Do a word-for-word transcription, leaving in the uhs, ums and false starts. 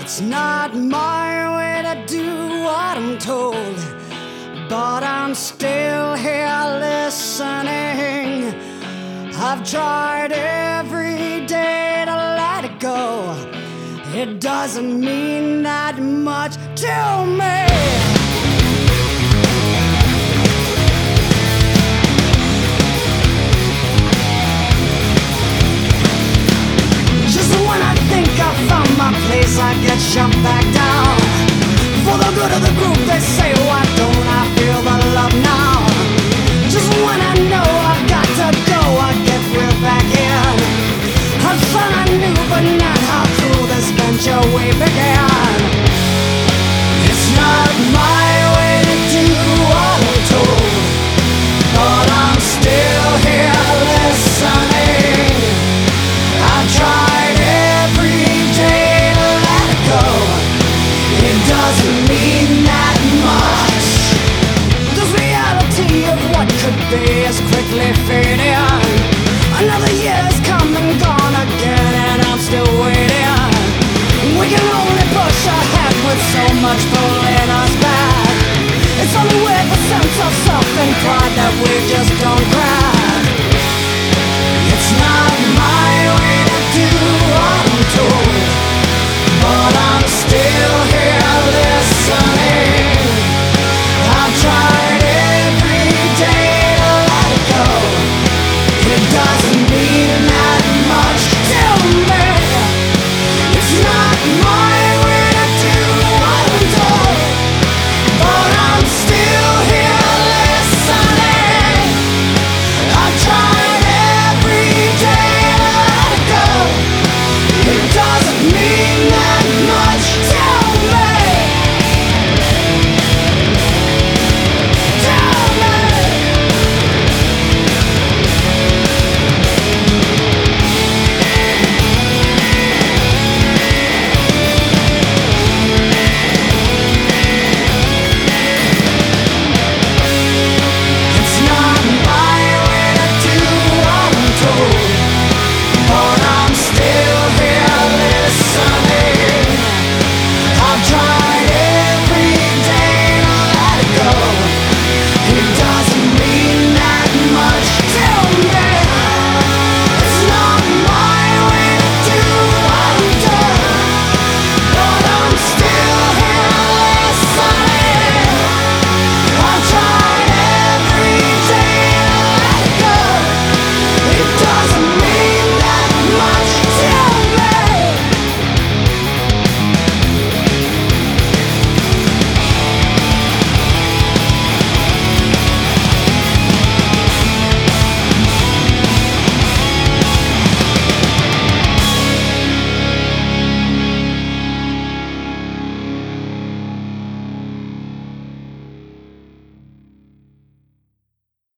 It's not my way to do what I'm told, but I'm still here listening. I've tried every day to let it go. It doesn't mean that much to me. I get shoved back down. For the good of the group, they say, why don't I feel the love now? Just when I know I've got to go, I get real back in. I thought I knew, but not how true this venture we began. It's not my way to do what I'm told, but I'm still here listening. I tried every day. It doesn't mean that much. The reality of what could be is quickly fading. Another year's come and gone again, and I'm still waiting. We can only push ahead with so much for